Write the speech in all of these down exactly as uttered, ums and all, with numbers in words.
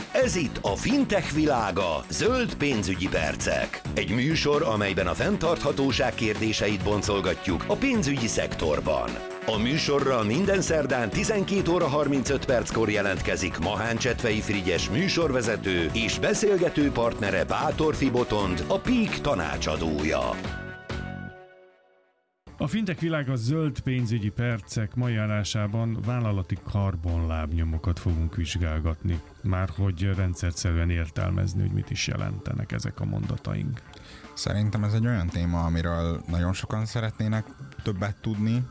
Ez itt a fintech világa, zöld pénzügyi percek. Egy műsor, amelyben a fenntarthatóság kérdéseit boncolgatjuk a pénzügyi szektorban. A műsorral minden szerdán tizenkét óra harmincöt perckor jelentkezik Mahán Csetvei Frigyes műsorvezető és beszélgető partnere Bátorfi Botond, a Peak tanácsadója. A fintech világa zöld pénzügyi percek mai adásában vállalati karbonlábnyomokat fogunk vizsgálgatni. Már hogy rendszerszerűen értelmezni, hogy mit is jelentenek ezek a mondataink. Szerintem ez egy olyan téma, amiről nagyon sokan szeretnének többet tudni,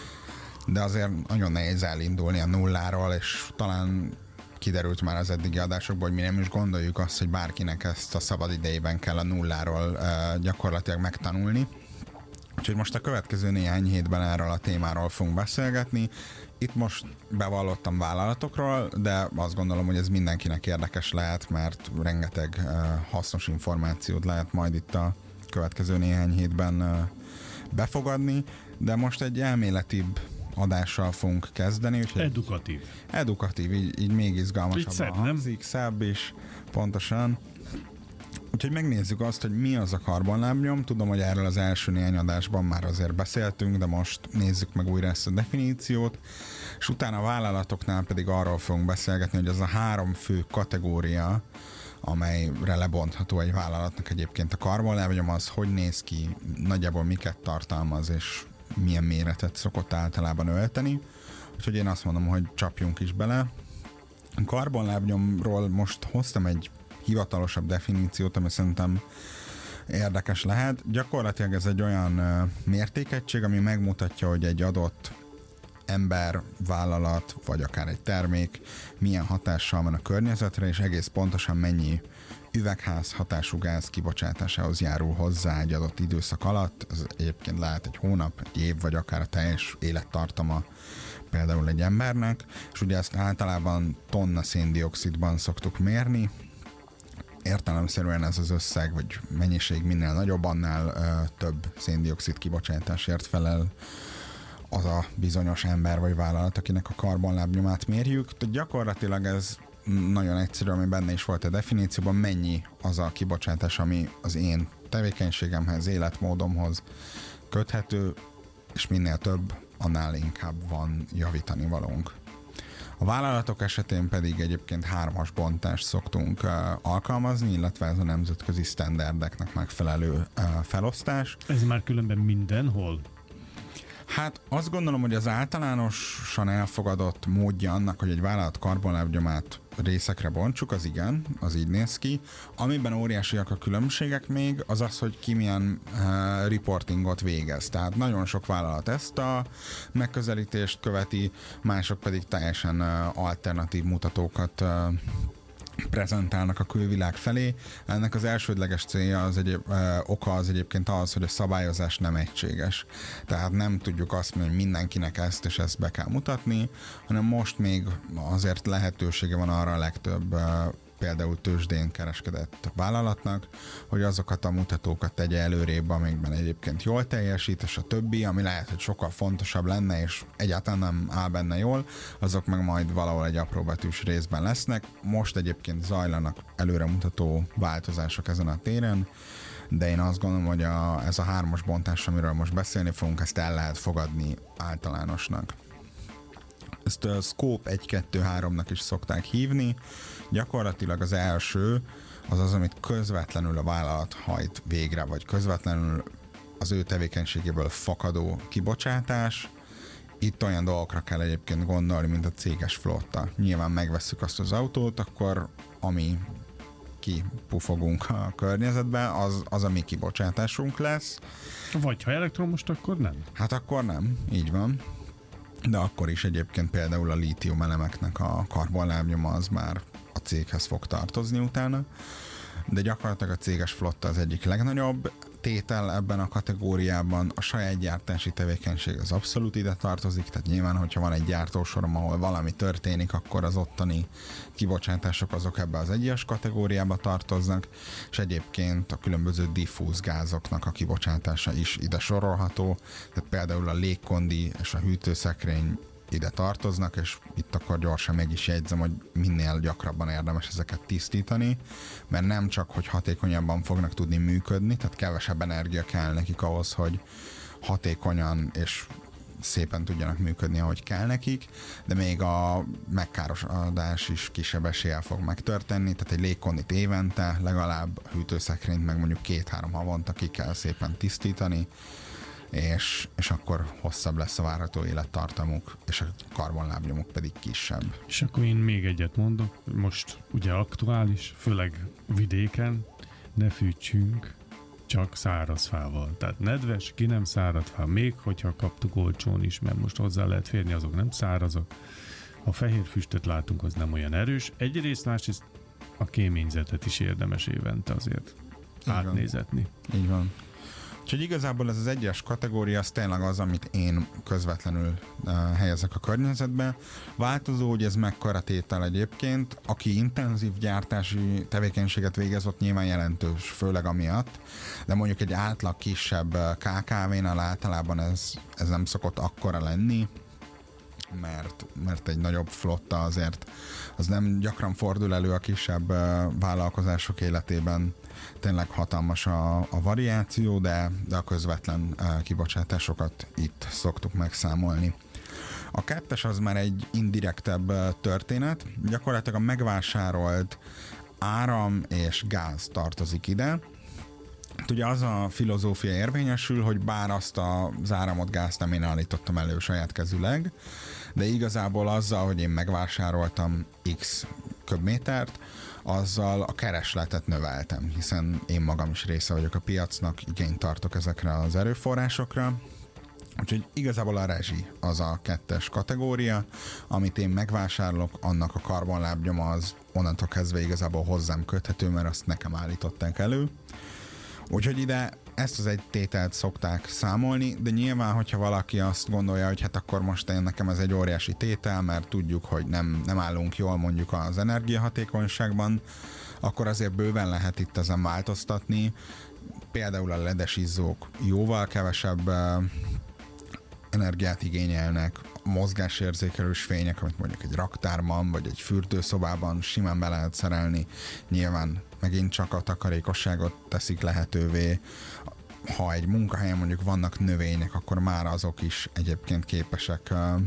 de azért nagyon nehéz elindulni a nulláról, és talán kiderült már az eddigi adásokból, hogy mi nem is gondoljuk azt, hogy bárkinek ezt a szabad idejében kell a nulláról uh, gyakorlatilag megtanulni. Úgyhogy most a következő néhány hétben erről a témáról fogunk beszélgetni. Itt most bevallottam vállalatokról, de azt gondolom, hogy ez mindenkinek érdekes lehet, mert rengeteg uh, hasznos információt lehet majd itt a következő néhány hétben uh, befogadni, de most egy elméletibb adással fogunk kezdeni. Úgyhogy edukatív. Edukatív, így, így még izgalmasabban hangzik, szebb is, pontosan. Úgyhogy megnézzük azt, hogy mi az a karbonlábnyom. Tudom, hogy erről az első néhány adásban már azért beszéltünk, de most nézzük meg újra ezt a definíciót, és utána a vállalatoknál pedig arról fogunk beszélgetni, hogy az a három fő kategória, amelyre lebontható egy vállalatnak egyébként a karbonlábnyom, az hogy néz ki, nagyjából miket tartalmaz, és milyen méretet szokott általában ölteni. Úgyhogy én azt mondom, hogy csapjunk is bele. A karbonlábnyomról most hoztam egy hivatalosabb definíciót, ami szerintem érdekes lehet. Gyakorlatilag ez egy olyan uh, mértékegység, ami megmutatja, hogy egy adott ember, vállalat, vagy akár egy termék milyen hatással van a környezetre, és egész pontosan mennyi üvegház hatású gáz kibocsátásához járul hozzá egy adott időszak alatt. Ez egyébként lehet egy hónap, egy év, vagy akár a teljes élettartama például egy embernek, és ugye ezt általában tonna széndioxidban szoktuk mérni. Értelemszerűen ez az összeg, vagy mennyiség minél nagyobb, annál ö, több széndioxid kibocsátásért felel az a bizonyos ember vagy vállalat, akinek a karbonlábnyomát mérjük. Tehát gyakorlatilag ez nagyon egyszerű, ami benne is volt a definícióban, mennyi az a kibocsátás, ami az én tevékenységemhez, életmódomhoz köthető, és minél több, annál inkább van javítani valónk. A vállalatok esetén pedig egyébként hármas bontást szoktunk uh, alkalmazni, illetve ez a nemzetközi sztenderdeknek megfelelő uh, felosztás. Ez már különben mindenhol? Hát azt gondolom, hogy az általánosan elfogadott módja annak, hogy egy vállalat karbonlábnyomát részekre bontsuk, az igen, az így néz ki. Amiben óriásiak a különbségek még, az az, hogy ki milyen uh, reportingot végez. Tehát nagyon sok vállalat ezt a megközelítést követi, mások pedig teljesen uh, alternatív mutatókat uh, prezentálnak a külvilág felé. Ennek az elsődleges célja, az egyéb, ö, oka az egyébként az, hogy a szabályozás nem egységes. Tehát nem tudjuk azt mondani, hogy mindenkinek ezt és ezt be kell mutatni, hanem most még azért lehetősége van arra a legtöbb ö, például tőzsdén kereskedett vállalatnak, hogy azokat a mutatókat tegye előrébb, amikben egyébként jól teljesít, és a többi, ami lehet, hogy sokkal fontosabb lenne, és egyáltalán nem áll benne jól, azok meg majd valahol egy apróbetűs részben lesznek. Most egyébként zajlanak előremutató változások ezen a téren, de én azt gondolom, hogy a, ez a hármas bontás, amiről most beszélni fogunk, ezt el lehet fogadni általánosnak. Ezt a Scope egy kettő háromnak is szokták hívni. Gyakorlatilag az első az az, amit közvetlenül a vállalat hajt végre, vagy közvetlenül az ő tevékenységéből fakadó kibocsátás. Itt olyan dolgokra kell egyébként gondolni, mint a céges flotta. Nyilván megvesszük azt az autót, akkor ami kipufogunk a környezetbe, az, az a mi kibocsátásunk lesz. Vagy ha elektromos, akkor nem? Hát akkor nem, így van. De akkor is egyébként például a lítium elemeknek a karbonlábnyoma az már a céghez fog tartozni utána, de gyakorlatilag a céges flotta az egyik legnagyobb tétel ebben a kategóriában. A saját gyártási tevékenység az abszolút ide tartozik, tehát nyilván, hogyha van egy gyártósorom, ahol valami történik, akkor az ottani kibocsátások azok ebbe az egyes kategóriába tartoznak, és egyébként a különböző diffúz gázoknak a kibocsátása is ide sorolható, tehát például a légkondi és a hűtőszekrény ide tartoznak, és itt akkor gyorsan meg is jegyzem, hogy minél gyakrabban érdemes ezeket tisztítani, mert nem csak, hogy hatékonyabban fognak tudni működni, tehát kevesebb energia kell nekik ahhoz, hogy hatékonyan és szépen tudjanak működni, ahogy kell nekik, de még a megkárosodás is kisebb eséllyel fog megtörténni, tehát egy légkondit évente, legalább a hűtőszekrényt meg mondjuk két-három havonta ki kell szépen tisztítani, és, és akkor hosszabb lesz a várható élettartamuk, és a karbonlábnyomuk pedig kisebb. És akkor én még egyet mondok, most ugye aktuális, főleg vidéken, ne fűtsünk csak száraz fával. Tehát nedves, ki nem szárad fá, még hogyha kaptuk olcsón is, mert most hozzá lehet férni, azok nem szárazok. A fehér füstöt látunk, az nem olyan erős. Egyrészt, másrészt a kéményzetet is érdemes évente azért Így átnézetni. Van. Így van. Úgyhogy igazából ez az egyes kategória, az tényleg az, amit én közvetlenül uh, helyezek a környezetbe. Változó, hogy ez mekkora tétel egyébként. Aki intenzív gyártási tevékenységet végez, ott nyilván jelentős, főleg amiatt. De mondjuk egy átlag kisebb ká ká vénál általában ez, ez nem szokott akkora lenni, mert, mert egy nagyobb flotta azért az nem gyakran fordul elő a kisebb uh, vállalkozások életében. Tényleg hatalmas a, a variáció, de, de a közvetlen uh, kibocsátásokat itt szoktuk megszámolni. A kettes az már egy indirektebb uh, történet. Gyakorlatilag a megvásárolt áram és gáz tartozik ide. Ugye az a filozófia érvényesül, hogy bár azt az áramot, gázt nem én állítottam elő saját kezüleg, de igazából azzal, hogy én megvásároltam X köbmétert, azzal a keresletet növeltem, hiszen én magam is része vagyok a piacnak, igényt tartok ezekre az erőforrásokra. Úgyhogy igazából a rezsi az a kettes kategória, amit én megvásárolok, annak a karbonlábnyoma az onnantól kezdve igazából hozzám köthető, mert azt nekem állították elő. Úgyhogy ide ezt az egy tételt szokták számolni, de nyilván, hogyha valaki azt gondolja, hogy hát akkor most én nekem ez egy óriási tétel, mert tudjuk, hogy nem, nem állunk jól mondjuk az energiahatékonyságban, akkor azért bőven lehet itt ezen változtatni. Például a ledes izzók jóval kevesebb uh, energiát igényelnek, mozgásérzékelős fények, amit mondjuk egy raktárban vagy egy fürdőszobában simán be lehet szerelni, nyilván megint csak a takarékosságot teszik lehetővé. Ha egy munkahelyen mondjuk vannak növények, akkor már azok is egyébként képesek uh,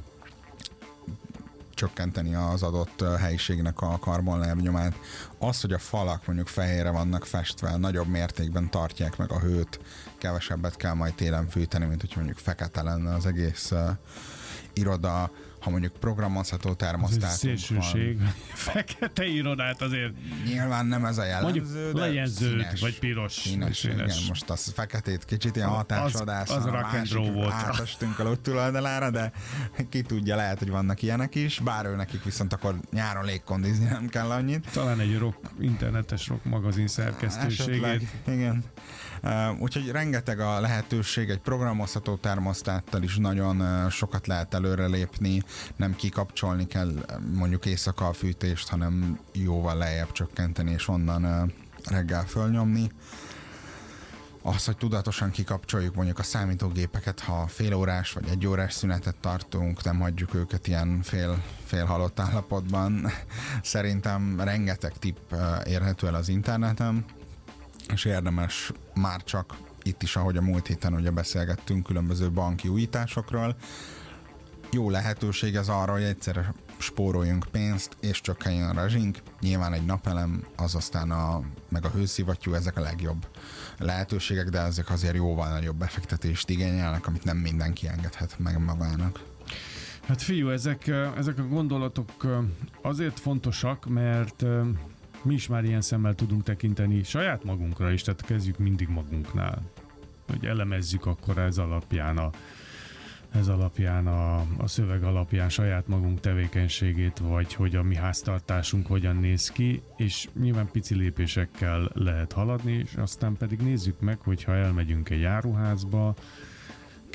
csökkenteni az adott uh, helyiségnek a karbonlábnyomát. Az, hogy a falak mondjuk fehérre vannak festve, nagyobb mértékben tartják meg a hőt, kevesebbet kell majd télen fűteni, mint hogy mondjuk fekete lenne az egész uh, iroda. Ha mondjuk programozható termosztátunk szélsőség. Van. Fekete irodát azért. Nyilván nem ez a jellemző, mondjuk de legyen zöld, színes, vagy piros. Színes, színes. Igen, most az feketét kicsit ilyen hatásodás. Az, az rock and roll volt. Átestünk a ló túloldalára, de ki tudja, lehet, hogy vannak ilyenek is, bár ő nekik viszont akkor nyáron légkondizni nem kell annyit. Talán egy rock, internetes rock magazin szerkesztőségét. Esetleg, igen. Uh, úgyhogy rengeteg a lehetőség, egy programozható termosztáttal is nagyon uh, sokat lehet előrelépni, nem kikapcsolni kell mondjuk éjszaka a fűtést, hanem jóval lejjebb csökkenteni, és onnan uh, reggel fölnyomni. Az, hogy tudatosan kikapcsoljuk mondjuk a számítógépeket, ha fél órás vagy egy órás szünetet tartunk, nem hagyjuk őket ilyen fél, fél halott állapotban. Szerintem rengeteg tipp uh, érhető el az interneten, és érdemes már csak itt is, ahogy a múlt héten ugye beszélgettünk különböző banki újításokról, jó lehetőség ez arra, hogy egyszerre spóroljunk pénzt, és csökkenjen a rezsink. Nyilván egy napelem, az aztán a, meg a hőszivattyú, ezek a legjobb lehetőségek, de ezek azért jóval nagyobb befektetést igényelnek, amit nem mindenki engedhet meg magának. Hát fiú, ezek, ezek a gondolatok azért fontosak, mert mi is már ilyen szemmel tudunk tekinteni saját magunkra is, tehát kezdjük mindig magunknál. Hogy elemezzük akkor ez alapján a, ez alapján a, a szöveg alapján saját magunk tevékenységét, vagy hogy a mi háztartásunk hogyan néz ki, és nyilván pici lépésekkel lehet haladni, és aztán pedig nézzük meg, hogyha elmegyünk egy áruházba,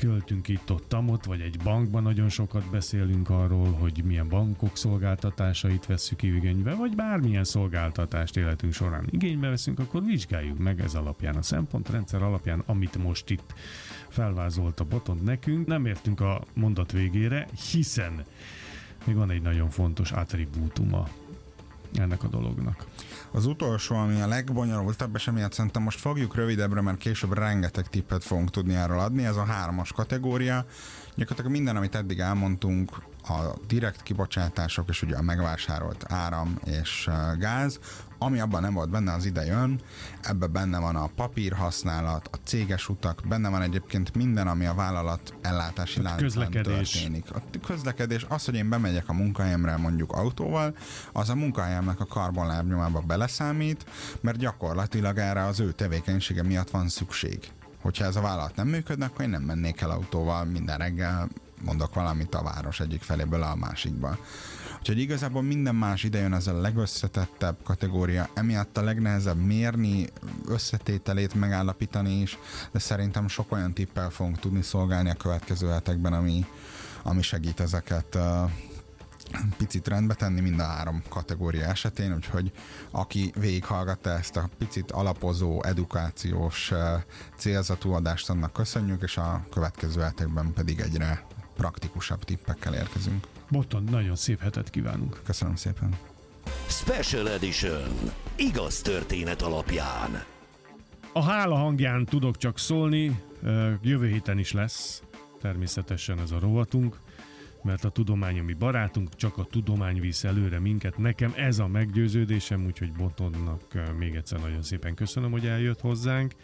költünk itt-ott, ott, vagy egy bankban nagyon sokat beszélünk arról, hogy milyen bankok szolgáltatásait vesszük igénybe, vagy bármilyen szolgáltatást életünk során igénybe veszünk, akkor vizsgáljuk meg ez alapján, a szempontrendszer alapján, amit most itt felvázolt a Botond nekünk. Nem értünk a mondat végére, hiszen még van egy nagyon fontos attribútuma ennek a dolognak. Az utolsó, ami a legbonyolultabb, és emiatt szerintem most fogjuk rövidebbre, mert később rengeteg tippet fogunk tudni erről adni, ez a hármas kategória. Gyakorlatilag minden, amit eddig elmondtunk, a direkt kibocsátások és ugye a megvásárolt áram és gáz, ami abban nem volt benne, az ide jön, ebben benne van a papírhasználat, a céges utak, benne van egyébként minden, ami a vállalat ellátási láncban történik. A közlekedés, az, hogy én bemegyek a munkahelyemre mondjuk autóval, az a munkahelyemnek a karbonlábnyomába beleszámít, mert gyakorlatilag erre az ő tevékenysége miatt van szükség. Hogyha ez a vállalat nem működne, akkor én nem mennék el autóval minden reggel, mondok valamit a város egyik feléből a másikba. Úgyhogy igazából minden más idejön, ez a legösszetettebb kategória, emiatt a legnehezebb mérni, összetételét megállapítani is, de szerintem sok olyan tippel fogunk tudni szolgálni a következő hetekben, ami, ami segít ezeket uh, picit rendbe tenni mind a három kategória esetén, úgyhogy aki végighallgatta ezt a picit alapozó, edukációs uh, célzatú adást, annak köszönjük, és a következő hetekben pedig egyre praktikusabb tippekkel érkezünk. Botond, nagyon szép hetet kívánunk. Köszönöm szépen. Special Edition. Igaz történet alapján. A hála hangján tudok csak szólni, jövő héten is lesz természetesen ez a rovatunk, mert a tudomány a mi barátunk, csak a tudomány visz előre minket. Nekem ez a meggyőződésem, úgyhogy Botondnak még egyszer nagyon szépen köszönöm, hogy eljött hozzánk,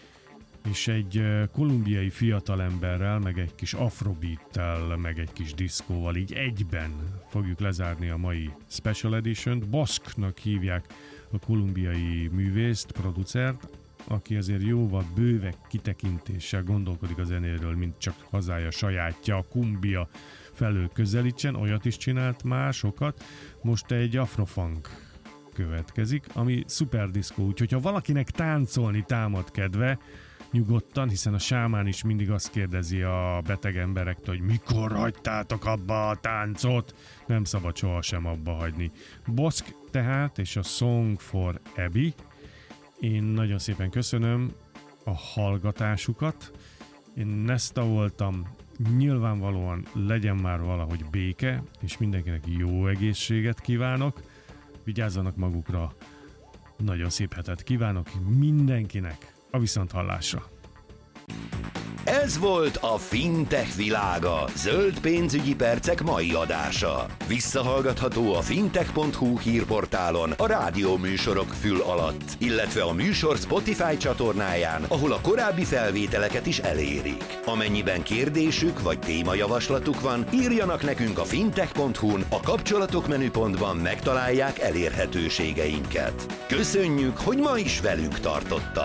és egy kolumbiai fiatalemberrel, meg egy kis afrobeattel, meg egy kis diszkóval így egyben fogjuk lezárni a mai Special Edition-t. Bosknak hívják a kolumbiai művészt, producert, aki azért jóval bővebb kitekintéssel gondolkodik a zenéről, mint csak hazája sajátja, a kumbia felől közelítsen, olyat is csinált már sokat. Most egy afrofunk következik, ami szuper diszkó, úgyhogy ha valakinek táncolni támad kedve, nyugodtan, hiszen a sámán is mindig azt kérdezi a beteg emberektől, hogy mikor hagytátok abba a táncot, nem szabad sohasem abba hagyni. Bosk tehát, és a Song for Abby. Én nagyon szépen köszönöm a hallgatásukat. Én Nesta voltam, nyilvánvalóan legyen már valahogy béke, és mindenkinek jó egészséget kívánok. Vigyázzanak magukra, nagyon szép hetet kívánok mindenkinek. A viszonthallásra. Ez volt a Fintech világa, zöld pénzügyi percek mai adása. Visszahallgatható a fintech pont hu hírportálon, a rádió műsorok fül alatt, illetve a műsor Spotify csatornáján, ahol a korábbi felvételeket is elérik. Amennyiben kérdésük vagy témajavaslatuk van, írjanak nekünk a fintech pont hu-n, a kapcsolatok menüpontban megtalálják elérhetőségeinket. Köszönjük, hogy ma is velünk tartottak!